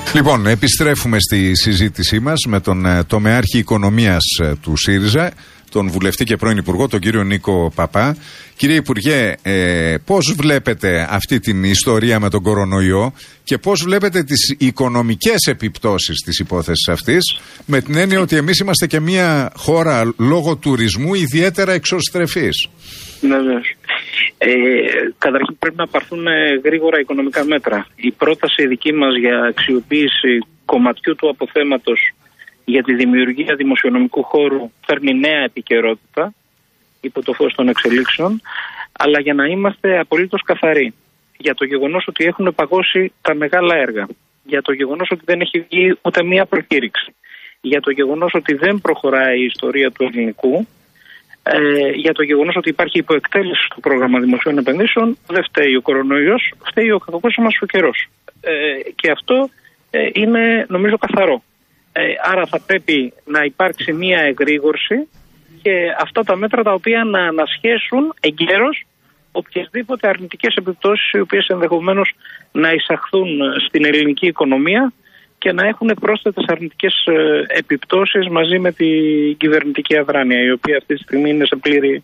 Λοιπόν, επιστρέφουμε στη συζήτησή μας με τον τομεάρχη οικονομίας του ΣΥΡΙΖΑ, τον βουλευτή και πρώην Υπουργό, τον κύριο Νίκο Παπά. Κύριε Υπουργέ, πώς βλέπετε αυτή την ιστορία με τον κορονοϊό και πώς βλέπετε τις οικονομικές επιπτώσεις της υπόθεσης αυτής, με την έννοια ότι εμείς είμαστε και μια χώρα λόγω τουρισμού ιδιαίτερα εξωστρεφής? Βεβαίως. Καταρχήν πρέπει να πάρθουν γρήγορα οικονομικά μέτρα. Η πρόταση δική μας για αξιοποίηση κομματιού του αποθέματος για τη δημιουργία δημοσιονομικού χώρου φέρνει νέα επικαιρότητα υπό το φως των εξελίξεων, αλλά για να είμαστε απολύτως καθαροί για το γεγονός ότι έχουν παγώσει τα μεγάλα έργα, για το γεγονός ότι δεν έχει βγει ούτε μία προκήρυξη, για το γεγονός ότι δεν προχωράει η ιστορία του ελληνικού, για το γεγονός ότι υπάρχει υποεκτέλεση στο πρόγραμμα δημοσίων επενδύσεων, δεν φταίει ο κορονοϊός, φταίει ο κακός μας ο καιρός. Και αυτό είναι νομίζω καθαρό. Άρα θα πρέπει να υπάρξει μία εγρήγορση και αυτά τα μέτρα τα οποία να ανασχέσουν εγκαίρως οποιασδήποτε αρνητικές επιπτώσεις οι οποίες ενδεχομένως να εισαχθούν στην ελληνική οικονομία και να έχουν πρόσθετες αρνητικές επιπτώσεις μαζί με την κυβερνητική αδράνεια, η οποία αυτή τη στιγμή είναι σε πλήρη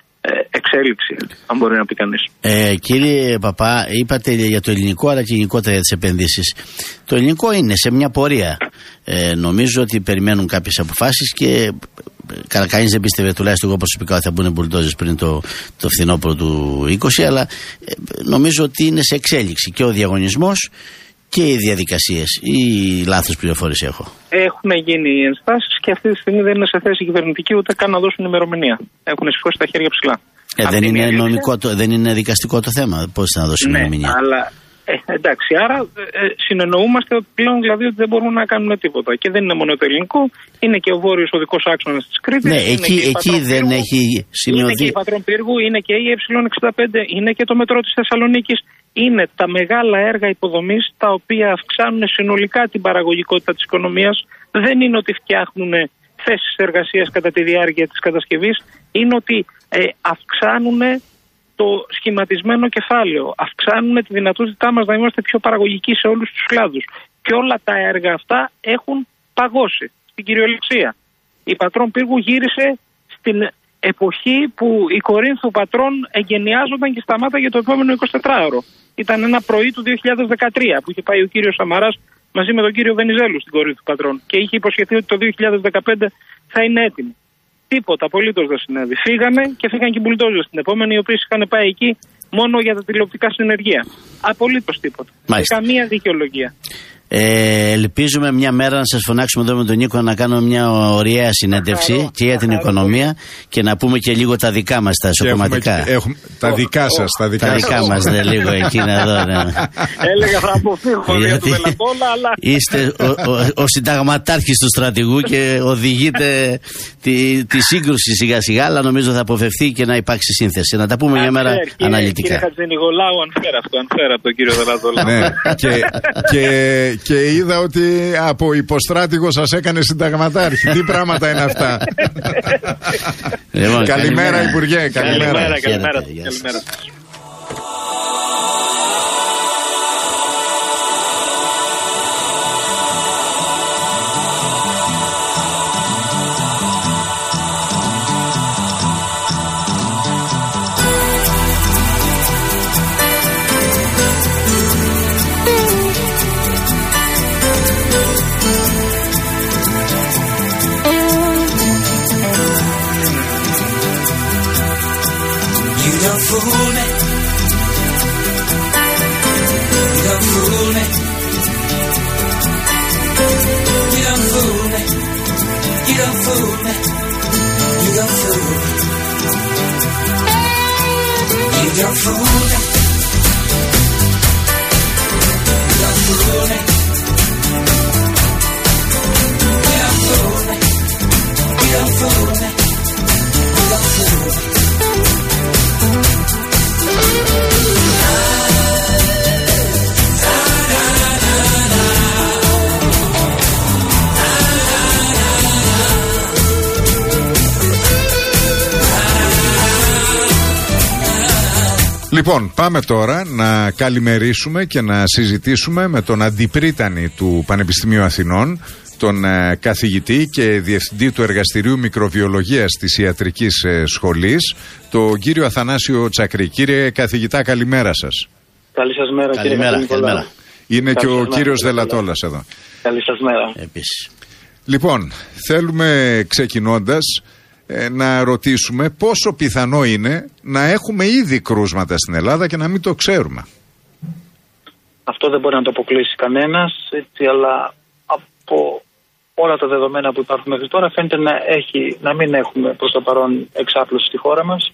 εξέλιξη, αν μπορεί να πει κανείς. Κύριε Παπά, είπατε για το ελληνικό αλλά και γενικότερα για τις επενδύσεις. Το ελληνικό είναι σε μια πορεία. Νομίζω ότι περιμένουν κάποιες αποφάσεις και κανείς δεν πίστευε, τουλάχιστον εγώ προσωπικά, ότι θα μπουν μπουλντόζες πριν το φθινόπωρο του 20, αλλά νομίζω ότι είναι σε εξέλιξη και ο διαγωνισμός και οι διαδικασίες, ή λάθος πληροφόρηση έχω? Έχουν γίνει οι ενστάσεις και αυτή τη στιγμή δεν είναι σε θέση κυβερνητική ούτε καν να δώσουν ημερομηνία. Έχουν σηκώσει τα χέρια ψηλά. Δεν είναι νομικό, δεν είναι δικαστικό το θέμα. Πώς θα δώσουν ημερομηνία? Ναι, αλλά εντάξει, άρα συνεννοούμαστε πλέον δηλαδή ότι δεν μπορούμε να κάνουμε τίποτα. Και δεν είναι μόνο το ελληνικό, είναι και ο βόρειος οδικός άξονας της Κρήτης. Ναι, εκεί δεν έχει σημειωθεί. Είναι και η Πατρών Πύργου, είναι και η Ε65, είναι και το μετρό της Θεσσαλονίκης. Είναι τα μεγάλα έργα υποδομής τα οποία αυξάνουν συνολικά την παραγωγικότητα της οικονομίας. Δεν είναι ότι φτιάχνουν θέσεις εργασίας κατά τη διάρκεια της κατασκευής. Είναι ότι αυξάνουν το σχηματισμένο κεφάλαιο. Αυξάνουν τη δυνατότητά μας να είμαστε πιο παραγωγικοί σε όλους τους κλάδους. Και όλα τα έργα αυτά έχουν παγώσει στην κυριολεξία. Η Πατρών Πύργου γύρισε στην εποχή που η Κορίνθου Πατρών εγκαινιάζονταν και σταμάταγε το επόμενο 24ωρο. Ήταν ένα πρωί του 2013 που είχε πάει ο κύριος Σαμαράς μαζί με τον κύριο Βενιζέλου στην Κορίνθου Πατρών και είχε υποσχεθεί ότι το 2015 θα είναι έτοιμη. Τίποτα, απολύτως δεν συνέβη. Φύγανε και φύγαν και οι μπουλντόζες στην επόμενη, οι οποίοι είχαν πάει εκεί μόνο για τα τηλεοπτικά συνεργεία. Απολύτως τίποτα. Καμία δικαιολογία. Ελπίζουμε μια μέρα να σας φωνάξουμε εδώ με τον Νίκο να κάνουμε μια ωραία συνέντευξη και για την οικονομία και να πούμε και λίγο τα δικά μας τα εσωκομματικά. Τα δικά σας, τα δικά μας, λίγο εκείνα εδώ. Ναι. Έλεγα θα αποφύγω για το Βελατόλα, αλλά... Είστε ο συνταγματάρχης του στρατηγού και οδηγείτε τη σύγκρουση σιγά σιγά, αλλά νομίζω θα αποφευθεί και να υπάρξει σύνθεση. Να τα πούμε μια μέρα αναλυτικά. Κύριε Χατζηνικολάου, ανφέρα από τον κύριο Βελατόλα. Ναι, και είδα ότι από υποστράτηγο σας έκανε συνταγματάρχη. Τι πράγματα είναι αυτά? Καλημέρα, Υπουργέ. Καλημέρα. Fool me. You don't fool me. You don't fool me. You don't fool me. You don't fool me. You don't fool me. You don't fool me. You don't fool me. You don't fool me. You don't fool me. Λοιπόν, πάμε τώρα να καλημερίσουμε και να συζητήσουμε με τον αντιπρίτανη του Πανεπιστημίου Αθηνών, τον καθηγητή και διευθυντή του Εργαστηρίου Μικροβιολογίας της Ιατρικής Σχολής, τον κύριο Αθανάσιο Τσακρή. Κύριε καθηγητά, καλημέρα σας. Καλή σας μέρα, Καλημέρα. Είναι και ο κύριος Δελατόλας εδώ. Καλή σας μέρα. Επίσης. Λοιπόν, θέλουμε ξεκινώντας να ρωτήσουμε πόσο πιθανό είναι να έχουμε ήδη κρούσματα στην Ελλάδα και να μην το ξέρουμε. Αυτό δεν μπορεί να το αποκλείσει κανένας, έτσι, αλλά από όλα τα δεδομένα που υπάρχουν μέχρι τώρα φαίνεται να μην έχουμε προς το παρόν εξάπλωση στη χώρα μας.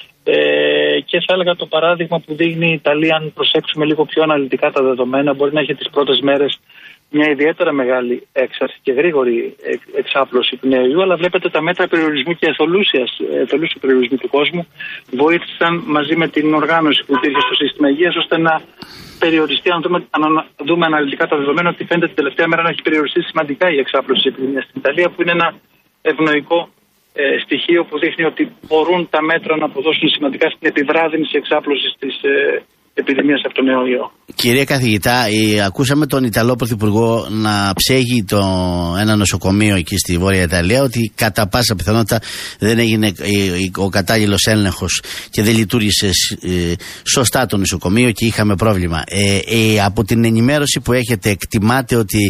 Και θα έλεγα το παράδειγμα που δείχνει η Ιταλία, αν προσέξουμε λίγο πιο αναλυτικά τα δεδομένα, μπορεί να έχει τις πρώτες μέρες μια ιδιαίτερα μεγάλη έξαρση και γρήγορη εξάπλωση του νέου ιού, αλλά βλέπετε τα μέτρα περιορισμού και εθελούσιου περιορισμού του κόσμου βοήθησαν μαζί με την οργάνωση που υπήρχε στο σύστημα υγείας ώστε να περιοριστεί. Αν δούμε αναλυτικά τα δεδομένα, ότι φαίνεται την τελευταία μέρα να έχει περιοριστεί σημαντικά η εξάπλωση της επιδημίας στην Ιταλία, που είναι ένα ευνοϊκό στοιχείο που δείχνει ότι μπορούν τα μέτρα να αποδώσουν σημαντικά στην επιβράδυνση εξάπλωσης της επιδημίας από τον νέο ιό. Κύριε καθηγητά, ακούσαμε τον Ιταλό Πρωθυπουργό να ψέγει ένα νοσοκομείο εκεί στη Βόρεια Ιταλία ότι κατά πάσα πιθανότητα δεν έγινε ο κατάλληλος έλεγχος και δεν λειτουργήσε σωστά το νοσοκομείο και είχαμε πρόβλημα. Από την ενημέρωση που έχετε, εκτιμάτε ότι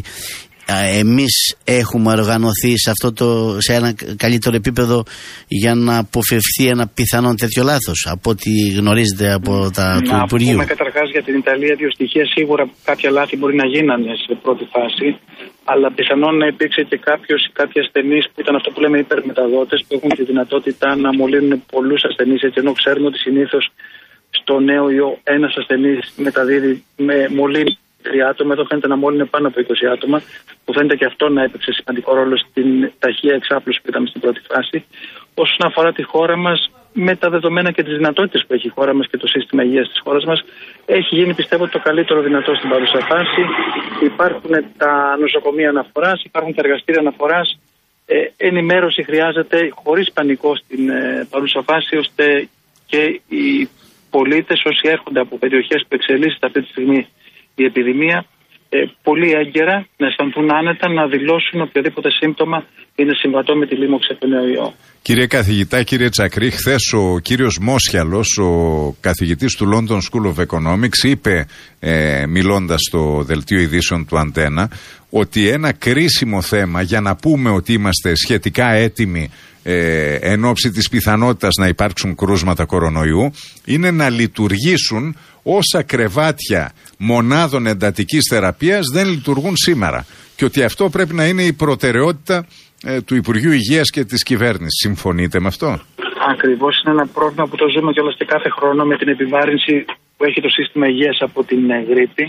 εμείς έχουμε οργανωθεί σε ένα καλύτερο επίπεδο για να αποφευθεί ένα πιθανό τέτοιο λάθος, από ό,τι γνωρίζετε από του Υπουργείου? Να πούμε καταρχάς για την Ιταλία δύο στοιχεία. Σίγουρα κάποια λάθη μπορεί να γίνανε σε πρώτη φάση, αλλά πιθανόν να υπήρξε και κάποιοι ασθενείς που ήταν αυτό που λέμε υπερμεταδότες, που έχουν τη δυνατότητα να μολύνουν πολλούς ασθενείς, έτσι, ενώ ξέρουμε ότι συνήθως στο νέο ιό ένας ασθενής μεταδίδει με μολύνει 3 άτομα, εδώ φαίνεται να μόλυνε πάνω από 20 άτομα, που φαίνεται και αυτό να έπαιξε σημαντικό ρόλο στην ταχεία εξάπλωση που είδαμε στην πρώτη φάση. Όσον αφορά τη χώρα μας, με τα δεδομένα και τις δυνατότητες που έχει η χώρα μας και το σύστημα υγείας της χώρας μας, έχει γίνει, πιστεύω, το καλύτερο δυνατό στην παρούσα φάση. Υπάρχουν τα νοσοκομεία αναφοράς, υπάρχουν τα εργαστήρια αναφοράς. Ενημέρωση χρειάζεται χωρίς πανικό στην παρούσα φάση, ώστε και οι πολίτες, όσοι έρχονται από περιοχές που εξελίσσεται αυτή τη στιγμή η επιδημία, πολύ έγκαιρα να αισθανθούν άνετα, να δηλώσουν οποιοδήποτε σύμπτωμα είναι συμβατό με τη λίμωξη από τον νέο ιό. Κύριε καθηγητά, κύριε Τσακρή, χθες ο κύριος Μόσιαλος, ο καθηγητής του London School of Economics, είπε, μιλώντας στο δελτίο ειδήσεων του Αντένα, ότι ένα κρίσιμο θέμα για να πούμε ότι είμαστε σχετικά έτοιμοι εν ώψη της πιθανότητας να υπάρξουν κρούσματα κορονοϊού είναι να λειτουργήσουν όσα κρεβάτια μονάδων εντατικής θεραπείας δεν λειτουργούν σήμερα, και ότι αυτό πρέπει να είναι η προτεραιότητα του Υπουργείου Υγείας και της κυβέρνησης. Συμφωνείτε με αυτό? Ακριβώς, είναι ένα πρόβλημα που το ζούμε κιόλας και κάθε χρόνο με την επιβάρυνση που έχει το σύστημα υγείας από την γρίπη.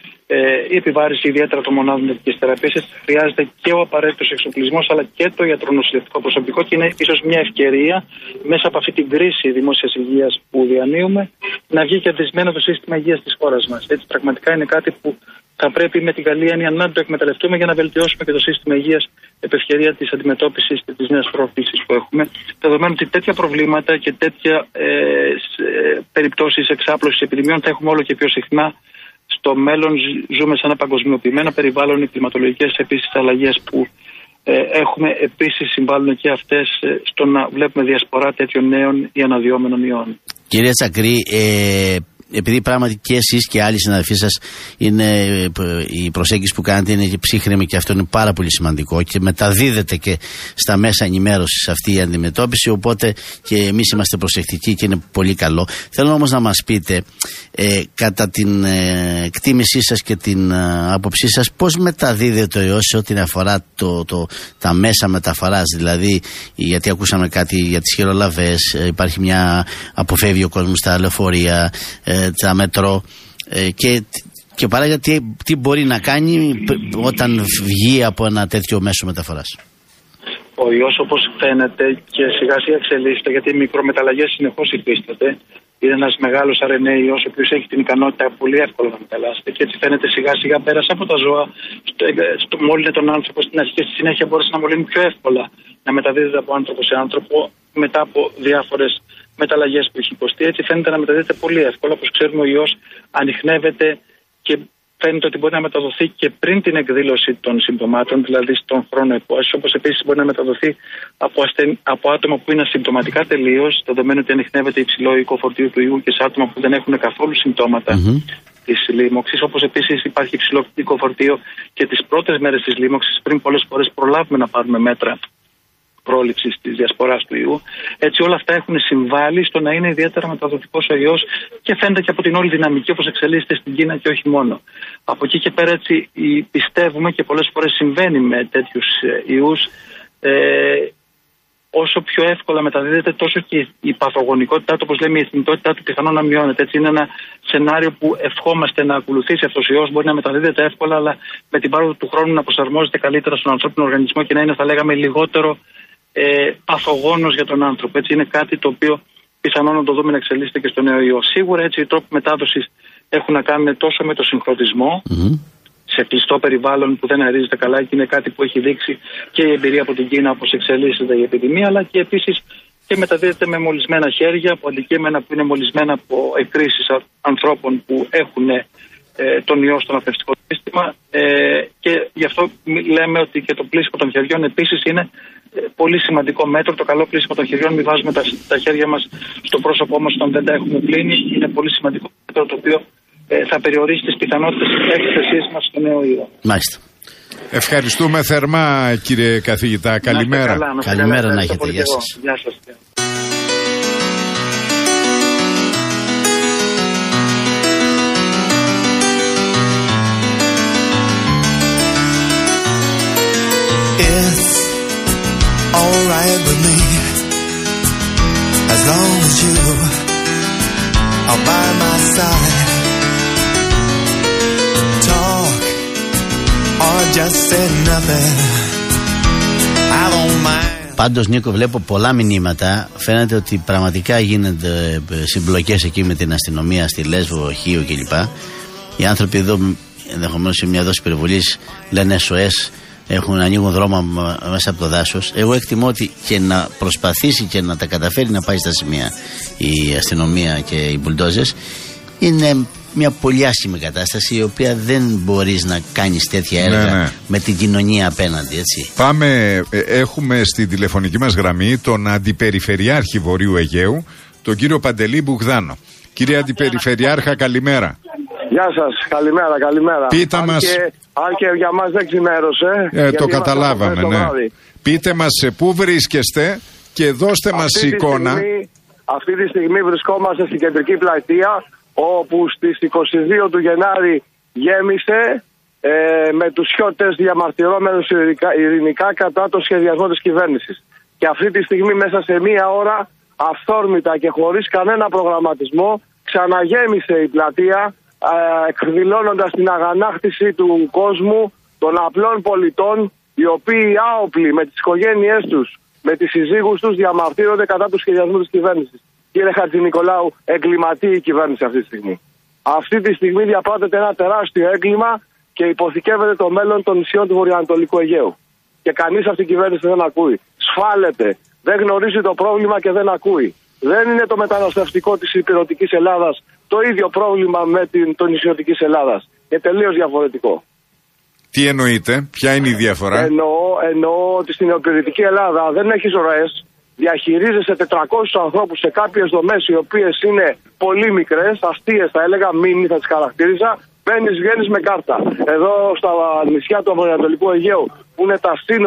Η επιβάρυνση ιδιαίτερα των μονάδων εντατικής θεραπείας χρειάζεται και ο απαραίτητος εξοπλισμός αλλά και το ιατρονοσηλευτικό προσωπικό, και είναι ίσως μια ευκαιρία μέσα από αυτή την κρίση δημόσιας υγείας που διανύουμε να βγει κερδισμένο το σύστημα υγείας της χώρας μας. Έτσι, πραγματικά είναι κάτι που θα πρέπει με την καλή έννοια να το εκμεταλλευτούμε για να βελτιώσουμε και το σύστημα υγείας επ' ευκαιρία της αντιμετώπισης και της νέας πρόκλησης που έχουμε. Δεδομένου ότι τέτοια προβλήματα και τέτοια περιπτώσεις εξάπλωσης επιδημιών θα έχουμε όλο και πιο συχνά. Στο μέλλον ζούμε σε ένα παγκοσμιοποιημένο περιβάλλον. Οι κλιματολογικές επίσης αλλαγές που έχουμε επίσης συμβάλλουν και αυτές στο να βλέπουμε διασπορά τέτοιων νέων ή αναδυόμενων ιών. Κύριε Τσακρή, επειδή πράγματι και εσείς και άλλοι συναδελφοί σας η προσέγγιση που κάνετε είναι ψύχρεμη και αυτό είναι πάρα πολύ σημαντικό και μεταδίδεται και στα μέσα ενημέρωσης αυτή η αντιμετώπιση, οπότε και εμείς είμαστε προσεκτικοί και είναι πολύ καλό. Θέλω όμως να μας πείτε κατά την εκτίμησή σας και την άποψή σας πώς μεταδίδεται ο ιός σε ό,τι αφορά τα μέσα μεταφοράς, δηλαδή γιατί ακούσαμε κάτι για τις χειρολαβές, υπάρχει μια αποφεύγει ο κόσμος στα λεωφορεία, τα μετρό και παράγει τι μπορεί να κάνει όταν βγει από ένα τέτοιο μέσο μεταφοράς. Ο ιός, όπως φαίνεται και σιγά σιγά εξελίσσεται, γιατί οι μικρομεταλλαγές συνεχώς υφίσταται. Είναι ένας μεγάλος RNA ιός, ο οποίος έχει την ικανότητα πολύ εύκολα να μεταλλάσσεται και έτσι φαίνεται σιγά σιγά πέρασε από τα ζώα, μόλυνε τον άνθρωπο στην αρχή και στη συνέχεια μπορούσε να μολύνει πιο εύκολα, να μεταδίδεται από άνθρωπο σε άνθρωπο μετά από διάφορες μεταλλαγές που έχει υποστεί. Έτσι φαίνεται να μεταδίδεται πολύ εύκολα. Όπως ξέρουμε, ο ιός ανιχνεύεται και φαίνεται ότι μπορεί να μεταδοθεί και πριν την εκδήλωση των συμπτωμάτων, δηλαδή στον χρόνο επόσταση. Όπως επίσης μπορεί να μεταδοθεί από άτομα που είναι ασυμπτωματικά τελείως, δεδομένου ότι ανιχνεύεται υψηλό οικό φορτίο του ιού, και σε άτομα που δεν έχουν καθόλου συμπτώματα της λίμωξης. Όπως επίσης υπάρχει υψηλό οικό φορτίο και τις πρώτες μέρες της λίμωξης, πριν πολλές φορές προλάβουμε να πάρουμε μέτρα πρόληψης της διασποράς του ιού. Έτσι όλα αυτά έχουν συμβάλει στο να είναι ιδιαίτερα μεταδοτικός ο ιός και φαίνεται και από την όλη δυναμική όπως εξελίσσεται στην Κίνα και όχι μόνο. Από εκεί και πέρα έτσι πιστεύουμε, και πολλές φορές συμβαίνει με τέτοιους ιούς, όσο πιο εύκολα μεταδίδεται, τόσο και η παθογονικότητά του, όπως λέμε, η εθνικότητά του πιθανόν να μειώνεται. Έτσι είναι ένα σενάριο που ευχόμαστε να ακολουθήσει αυτός ο ιός. Μπορεί να μεταδίδεται εύκολα, αλλά με την πάροδο του χρόνου να προσαρμόζεται καλύτερα στον ανθρώπινο οργανισμό και να είναι, θα λέγαμε, λιγότερο παθογόνος για τον άνθρωπο. Έτσι είναι κάτι το οποίο πιθανόν να το δούμε να εξελίσσεται και στο νέο ιό. Σίγουρα έτσι οι τρόποι μετάδοσης έχουν να κάνουν τόσο με το συγχρονισμό σε κλειστό περιβάλλον που δεν αερίζεται καλά, και είναι κάτι που έχει δείξει και η εμπειρία από την Κίνα όπως εξελίσσεται η επιδημία, αλλά και επίσης και μεταδίδεται με μολυσμένα χέρια, από αντικείμενα που είναι μολυσμένα από εκκρίσεις ανθρώπων που έχουν τον ιό στο αναπνευστικό σύστημα, και γι' αυτό λέμε ότι και το πλύσιμο των χεριών επίσης είναι πολύ σημαντικό μέτρο. Το καλό πλύσιμο των χεριών, μην βάζουμε τα χέρια μας στο πρόσωπό μας όταν δεν τα έχουμε πλύνει, είναι πολύ σημαντικό μέτρο το οποίο θα περιορίσει τις πιθανότητες έκθεσης μας στο νέο ιό. Μάλιστα. Ευχαριστούμε θερμά, κύριε καθηγητά. Καλημέρα. Καλημέρα να έχετε. Γεια σας. Γεια σας. It's alright with me as long as you are by my side. Talk or just say nothing. I don't mind. Πάντως, Νίκο, βλέπω πολλά μηνύματα. Φαίνεται ότι πραγματικά γίνονται συμπλοκές εκεί με την αστυνομία στη Λέσβο, Χίο κλπ. Οι άνθρωποι εδώ, ενδεχομένως σε μια δόση περιβολής, λένε SOS. Ανοίγουν δρόμο μέσα από το δάσος. Εγώ εκτιμώ ότι και να προσπαθήσει και να τα καταφέρει να πάει στα σημεία η αστυνομία και οι μπουλντόζες, είναι μια πολύ άσχημη κατάσταση, η οποία δεν μπορείς να κάνεις τέτοια έργα με την κοινωνία απέναντι, έτσι. Πάμε, έχουμε στη τηλεφωνική μας γραμμή τον Αντιπεριφερειάρχη Βορείου Αιγαίου, τον κύριο Παντελή Μπουγδάνο. Κύριε Αντιπεριφερειάρχα, καλημέρα. Γεια σας, καλημέρα. Πείτε μας. Αν και για μας δεν ξημέρωσε. Το καταλάβαμε, ναι. Πείτε μας πού βρίσκεστε και δώστε μας εικόνα. Αυτή τη στιγμή βρισκόμαστε στην κεντρική πλατεία, όπου στις 22 του Γενάρη γέμισε με τους χιώτες διαμαρτυρόμενους ειρηνικά κατά το σχεδιασμό της κυβέρνησης. Και αυτή τη στιγμή μέσα σε μία ώρα, αυθόρμητα και χωρίς κανένα προγραμματισμό, ξαναγέμισε η πλατεία, εκδηλώνοντας την αγανάκτηση του κόσμου, των απλών πολιτών, οι οποίοι άοπλοι με τις οικογένειές τους, με τις συζύγους τους, διαμαρτύρονται κατά του σχεδιασμού της κυβέρνησης. Κύριε Χατζηνικολάου, εγκληματεί η κυβέρνηση αυτή τη στιγμή. Αυτή τη στιγμή διαπράττεται ένα τεράστιο έγκλημα και υποθηκεύεται το μέλλον των νησιών του Βορειοανατολικού Αιγαίου. Και κανείς αυτή η κυβέρνηση δεν ακούει. Σφάλεται. Δεν γνωρίζει το πρόβλημα και δεν ακούει. Δεν είναι το μεταναστευτικό της υπηρετικής Ελλάδας το ίδιο πρόβλημα με το νησιωτικής Ελλάδας. Είναι τελείως διαφορετικό. Τι εννοείτε, ποια είναι η διαφορά? Εννοώ ότι στην υπηρετική Ελλάδα δεν έχεις ροές, διαχειρίζεσαι 400 ανθρώπους σε κάποιες δομές οι οποίες είναι πολύ μικρές, αστείες θα έλεγα, μίνι θα τις χαρακτήριζα, μπαίνεις, βγαίνεις με κάρτα. Εδώ στα νησιά του Βορειοανατολικού Αιγαίου, που είναι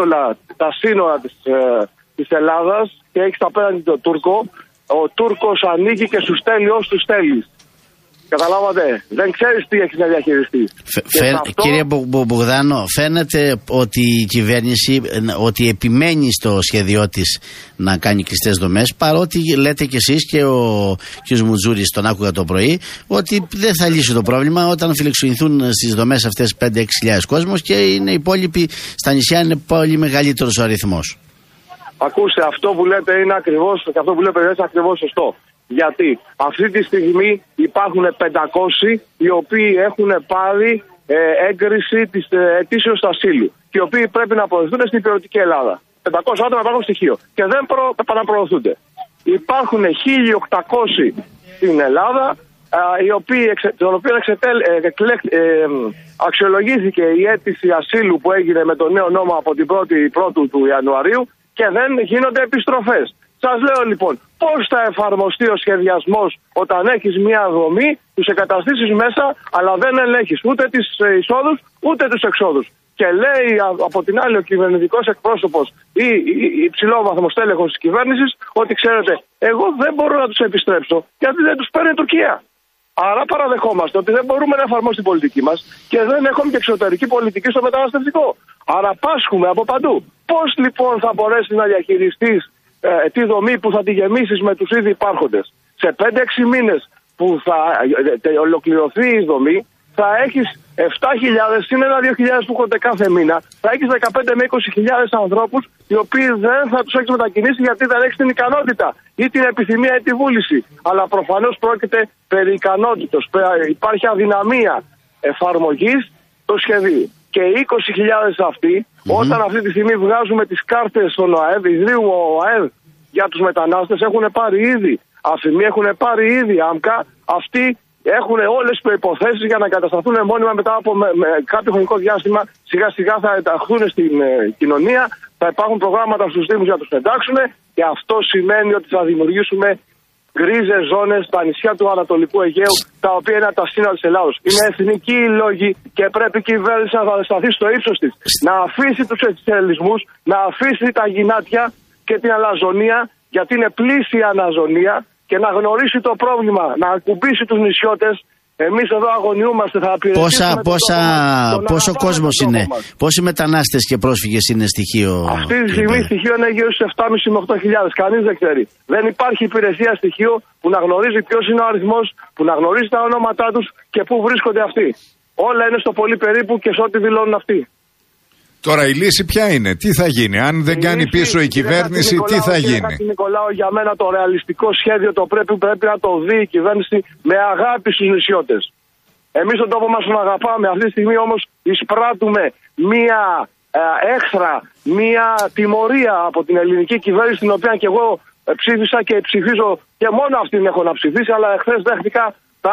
τα σύνορα της Ελλάδας, και έχεις απέναντι τον Τούρκο, ο Τούρκος ανοίγει και σου στέλνει όσους του στέλνεις. Καταλάβατε, δεν ξέρεις τι έχεις να διαχειριστείς. Κύριε Μπουγδάνο, φαίνεται ότι η κυβέρνηση ότι επιμένει στο σχέδιό της να κάνει κλειστές δομές, παρότι λέτε κι εσείς και ο κ. Μουτζούρης, τον άκουγα το πρωί, ότι δεν θα λύσει το πρόβλημα όταν φιλοξενηθούν στις δομές αυτές 5-6 κόσμος και είναι οι υπόλοιποι στα νησιά, είναι πολύ μεγαλύτερος ο αριθμός. Ακούστε, αυτό που λέτε είναι ακριβώς, και αυτό που λέτε είναι ακριβώς σωστό. Γιατί αυτή τη στιγμή υπάρχουν 500 οι οποίοι έχουν πάρει έγκριση της αιτήσεως ασύλου και οι οποίοι πρέπει να προωθηθούν στην υπηρετική Ελλάδα. 500 άτομα υπάρχουν στοιχείο και δεν επαναπροωθούνται. υπάρχουν 1.800 στην Ελλάδα, τον οποίο αξιολογήθηκε η αίτηση ασύλου που έγινε με το νέο νόμο από την 1η του Ιανουαρίου και δεν γίνονται επιστροφές. Σας λέω λοιπόν, πώς θα εφαρμοστεί ο σχεδιασμός όταν έχεις μια δομή, τους εγκαταστήσεις μέσα, αλλά δεν ελέγχεις ούτε τις εισόδους ούτε τους εξόδους. Και λέει από την άλλη ο κυβερνητικός εκπρόσωπος ή υψηλόβαθμος τέλεχος της κυβέρνησης ότι ξέρετε, εγώ δεν μπορώ να τους επιστρέψω γιατί δεν τους παίρνει η Τουρκία. Άρα παραδεχόμαστε ότι δεν μπορούμε να εφαρμόσουμε την πολιτική μας και δεν έχουμε και εξωτερική πολιτική στο μεταναστευτικό. Άρα πάσχουμε από παντού. Πώς λοιπόν θα μπορέσεις να διαχειριστείς τη δομή που θα τη γεμίσεις με τους ήδη υπάρχοντες? Σε 5-6 μήνες που θα ολοκληρωθεί η δομή θα έχεις 7.000 συν 1-2.000 που έρχονται κάθε μήνα. Θα έχεις 15 με 20.000 ανθρώπους οι οποίοι δεν θα τους έχεις μετακινήσει γιατί δεν έχεις την ικανότητα ή την επιθυμία ή τη βούληση. Αλλά προφανώς πρόκειται περί ικανότητος. Υπάρχει αδυναμία εφαρμογής του σχεδίου. Και οι 20.000 αυτοί, όταν αυτή τη στιγμή βγάζουμε τις κάρτες στον ΟΑΕΔ, ιδρύου ο ΟΑΕΔ για τους μετανάστες, έχουν πάρει ήδη αφημί, έχουν πάρει ήδη άμκα, αυτοί έχουν όλες τις προϋποθέσεις για να εγκατασταθούν μόνιμα μετά από κάποιο χρονικό διάστημα. Σιγά σιγά θα ενταχθούν στην κοινωνία, θα υπάρχουν προγράμματα στους Δήμους για να τους εντάξουν και αυτό σημαίνει ότι θα δημιουργήσουμε γκρίζες ζώνες στα νησιά του Ανατολικού Αιγαίου, τα οποία είναι από τα σύνορα της Ελλάδος. Είναι εθνικοί οι λόγοι και πρέπει η κυβέρνηση να σταθεί στο ύψος της. Να αφήσει τους εξελισμούς, να αφήσει τα γυνάτια και την αλαζονία, γιατί είναι πλήσια αναζωνία, και να γνωρίσει το πρόβλημα, να ακουμπήσει τους νησιώτες. Εμείς εδώ αγωνιούμαστε, θα απειραιώσουμε πόσο κόσμος είναι, πόσοι μετανάστες και πρόσφυγες είναι στοιχείο? Αυτή τη στιγμή στοιχείο είναι γύρω στους 7.500 με 8.000, κανείς δεν ξέρει. Δεν υπάρχει υπηρεσία στοιχείο που να γνωρίζει ποιος είναι ο αριθμός, που να γνωρίζει τα ονόματά τους και πού βρίσκονται αυτοί. Όλα είναι στο πολύ περίπου και σε ό,τι δηλώνουν αυτοί. Τώρα η λύση ποια είναι, τι θα γίνει, αν δεν κάνει πίσω η κυβέρνηση, τι θα γίνει? Κύριε Νικολάου, για μένα το ρεαλιστικό σχέδιο το πρέπει να το δει η κυβέρνηση με αγάπη στους νησιώτες. Εμείς τον τόπο μας τον αγαπάμε, αυτή τη στιγμή όμως εισπράττουμε μία έχθρα, μία τιμωρία από την ελληνική κυβέρνηση, την οποία και εγώ ψήφισα και ψηφίζω και μόνο αυτήν έχω να ψηφίσει, αλλά εχθές δέχτηκα τα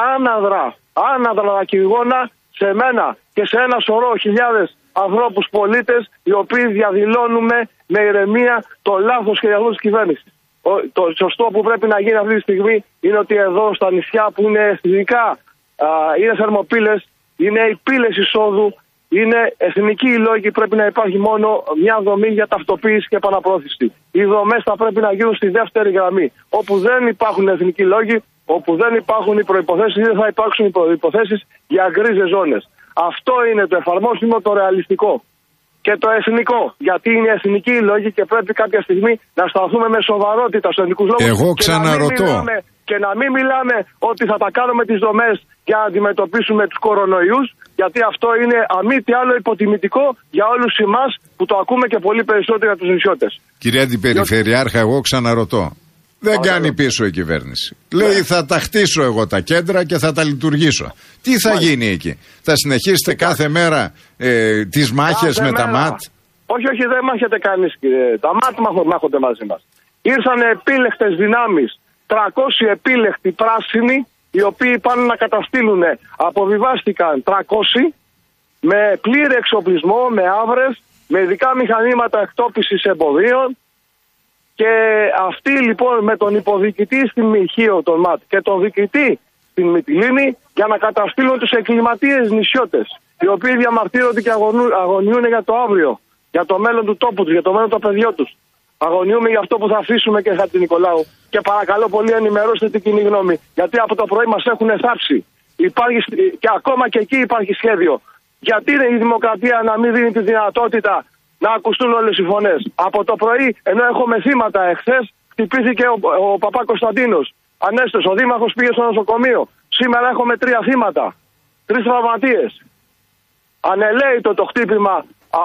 άναδρα κηδηγόνα σε μένα και σε ένα σωρό χιλιάδες ανθρώπους πολίτες, οι οποίοι διαδηλώνουμε με ηρεμία το λάθος σχεδιασμό της κυβέρνησης. Το σωστό που πρέπει να γίνει αυτή τη στιγμή είναι ότι εδώ στα νησιά που είναι εθνικά, είναι θερμοπύλες, είναι οι πύλες εισόδου, είναι εθνικοί οι λόγοι, πρέπει να υπάρχει μόνο μια δομή για ταυτοποίηση και επαναπρόθεση. Οι δομές θα πρέπει να γίνουν στη δεύτερη γραμμή. Όπου δεν υπάρχουν εθνικοί λόγοι, όπου δεν υπάρχουν οι προϋποθέσεις, δεν θα υπάρξουν οι προϋποθέσεις για γκρίζες ζώνες. Αυτό είναι το εφαρμόσιμο, το ρεαλιστικό και το εθνικό. Γιατί είναι εθνικοί οι λόγοι και πρέπει κάποια στιγμή να σταθούμε με σοβαρότητα στους εθνικούς λόγους. Εγώ ξαναρωτώ. Και να μην μιλάμε ότι θα τα κάνουμε τις δομές για να αντιμετωπίσουμε τους κορονοϊούς, γιατί αυτό είναι αμή τι άλλο υποτιμητικό για όλους εμάς που το ακούμε και πολύ περισσότερο για τους νησιώτες. Κυρία Αντιπεριφερειάρχα, εγώ ξαναρωτώ. Δεν κάνει πίσω η κυβέρνηση. Λέει θα τα χτίσω εγώ τα κέντρα και θα τα λειτουργήσω. Τι θα γίνει εκεί? Θα συνεχίσετε κάθε μέρα τις μάχες με τα ΜΑΤ? Όχι, δεν μάχεται κανείς, κύριε. Τα ΜΑΤ μάχονται μαζί μας. Ήρθαν επίλεκτες δυνάμεις, 300 επίλεκτοι πράσινοι, οι οποίοι πάνε να καταστήλουν. Αποβιβάστηκαν 300 με πλήρη εξοπλισμό, με άβρες, με ειδικά μηχανήματα εκτόπισης εμποδίων. Και αυτοί λοιπόν με τον υποδιοικητή στην Μηχείο, τον ΜΑΤ, και τον διοικητή στην Μυτιλήνη, για να καταστήλουν τους εγκληματίες νησιώτες, οι οποίοι διαμαρτύρονται και αγωνιούν για το αύριο, για το μέλλον του τόπου τους, για το μέλλον των παιδιών τους. Αγωνιούμε για αυτό που θα αφήσουμε και Χατζη Νικολάου. Και παρακαλώ πολύ ενημερώστε την κοινή γνώμη, γιατί από το πρωί μας έχουν θάψει. Υπάρχει, και ακόμα και εκεί υπάρχει σχέδιο. Γιατί είναι η δημοκρατία να μην δίνει τη δυνατότητα να ακουστούν όλες οι φωνές? Από το πρωί, ενώ έχουμε θύματα, εχθές χτυπήθηκε ο Παπά Κωνσταντίνος. Ανέστος, ο Δήμαρχος πήγε στο νοσοκομείο. Σήμερα έχουμε 3 θύματα, 3 τραυματίες. Ανελαίητο το χτύπημα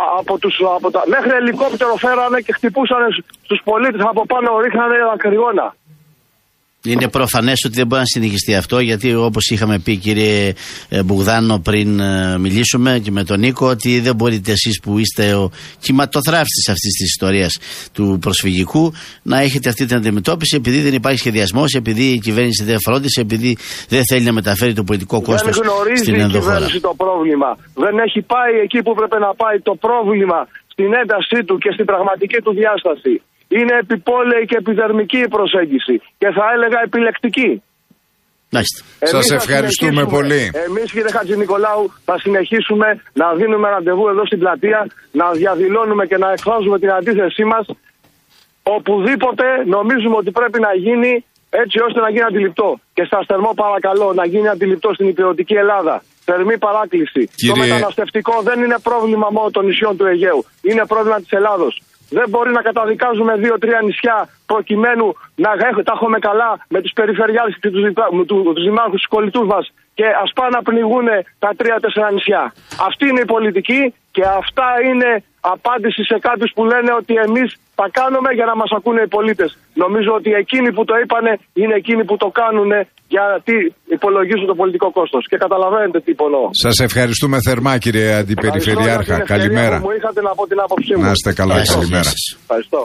μέχρι ελικόπτερο φέρανε και χτυπούσαν στους πολίτες από πάνω, ρίχνανε δακρυγόνα. Είναι προφανές ότι δεν μπορεί να συνεχιστεί αυτό, γιατί όπως είχαμε πει, κύριε Μπογδάνο, πριν μιλήσουμε και με τον Νίκο, ότι δεν μπορείτε εσείς που είστε ο κυματοθράφτης αυτής της ιστορίας του προσφυγικού να έχετε αυτή την αντιμετώπιση, επειδή δεν υπάρχει σχεδιασμός, επειδή η κυβέρνηση δεν φρόντισε, επειδή δεν θέλει να μεταφέρει το πολιτικό κόστος στην ενδοχώρα. Δεν γνωρίζει η κυβέρνηση το πρόβλημα. Δεν έχει πάει εκεί που πρέπει να πάει το πρόβλημα, στην έντασή του και στην πραγματική του διάσταση. Είναι επιπόλαιη και επιδερμική η προσέγγιση και θα έλεγα επιλεκτική. Σας ευχαριστούμε πολύ. Εμείς, κύριε Χατζηνικολάου, θα συνεχίσουμε να δίνουμε ραντεβού εδώ στην πλατεία, να διαδηλώνουμε και να εκφράζουμε την αντίθεσή μας οπουδήποτε νομίζουμε ότι πρέπει να γίνει, έτσι ώστε να γίνει αντιληπτό. Και σας θερμό παρακαλώ να γίνει αντιληπτό στην υπηρετική Ελλάδα. Θερμή παράκληση. Το μεταναστευτικό δεν είναι πρόβλημα μόνο των νησιών του Αιγαίου. Είναι πρόβλημα της Ελλάδος. Δεν μπορεί να καταδικάζουμε 2-3 νησιά προκειμένου να τα έχουμε καλά με τους περιφερειάρχες και τους δημάρχους, τους κολλητούς μας, και ας πάνε να πνιγούν τα 3-4 νησιά. Αυτή είναι η πολιτική και αυτά είναι απάντηση σε κάποιους που λένε ότι εμείς τα κάνουμε για να μας ακούνε οι πολίτες. Νομίζω ότι εκείνοι που το είπανε είναι εκείνοι που το κάνουν γιατί υπολογίζουν το πολιτικό κόστος. Και καταλαβαίνετε τι υπονοώ. Σας ευχαριστούμε θερμά, κύριε Αντιπεριφερειάρχα. Καλημέρα. Μου είχατε να πω την άποψή μου. Να είστε καλά. Καλημέρα. Ευχαριστώ.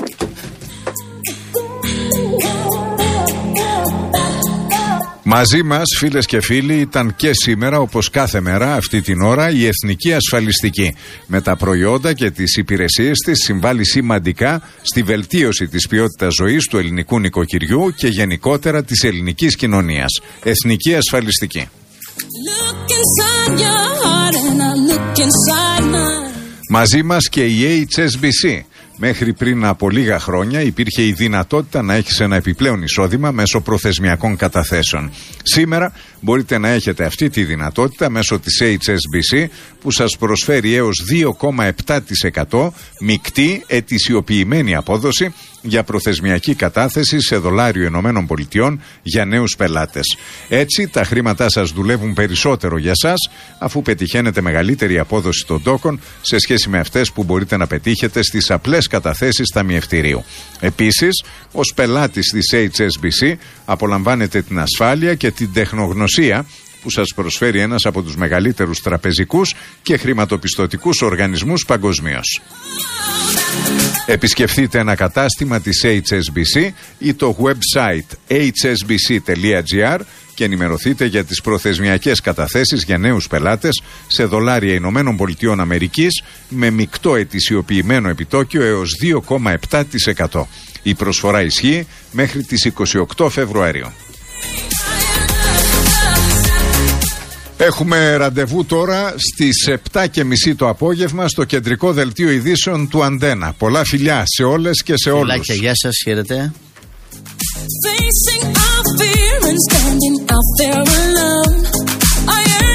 Μαζί μας, φίλες και φίλοι, ήταν και σήμερα, όπως κάθε μέρα αυτή την ώρα, η Εθνική Ασφαλιστική. Με τα προϊόντα και τις υπηρεσίες της συμβάλλει σημαντικά στη βελτίωση της ποιότητας ζωής του ελληνικού νοικοκυριού και γενικότερα της ελληνικής κοινωνίας. Εθνική Ασφαλιστική. Μαζί μας και η HSBC. Μέχρι πριν από λίγα χρόνια υπήρχε η δυνατότητα να έχεις ένα επιπλέον εισόδημα μέσω προθεσμιακών καταθέσεων. Σήμερα μπορείτε να έχετε αυτή τη δυνατότητα μέσω της HSBC, που σας προσφέρει έως 2,7% μεικτή ετησιοποιημένη απόδοση για προθεσμιακή κατάθεση σε δολάριο Ηνωμένων Πολιτειών για νέους πελάτες. Έτσι τα χρήματά σας δουλεύουν περισσότερο για σας, αφού πετυχαίνετε μεγαλύτερη απόδοση των τόκων σε σχέση με αυτές που μπορείτε να πετύχετε στις απλές καταθέσεις ταμιευτηρίου. Επίσης, ως πελάτης της HSBC απολαμβάνετε την ασφάλεια και την τεχνογνωσία που σας προσφέρει ένας από τους μεγαλύτερους τραπεζικούς και χρηματοπιστωτικούς οργανισμούς παγκοσμίως. Επισκεφτείτε ένα κατάστημα της HSBC ή το website hsbc.gr και ενημερωθείτε για τις προθεσμιακές καταθέσεις για νέους πελάτες σε δολάρια Ηνωμένων Πολιτειών Αμερικής με μεικτό ετησιοποιημένο επιτόκιο έως 2,7%. Η προσφορά ισχύει μέχρι τις 28 Φεβρουαρίου. Έχουμε ραντεβού τώρα στις 7:30 το απόγευμα στο κεντρικό δελτίο ειδήσεων του Αντένα. Πολλά φιλιά σε όλες και σε όλους. Φιλάκια, γεια σας, χαίρετε. Facing our fear and standing out there alone. I am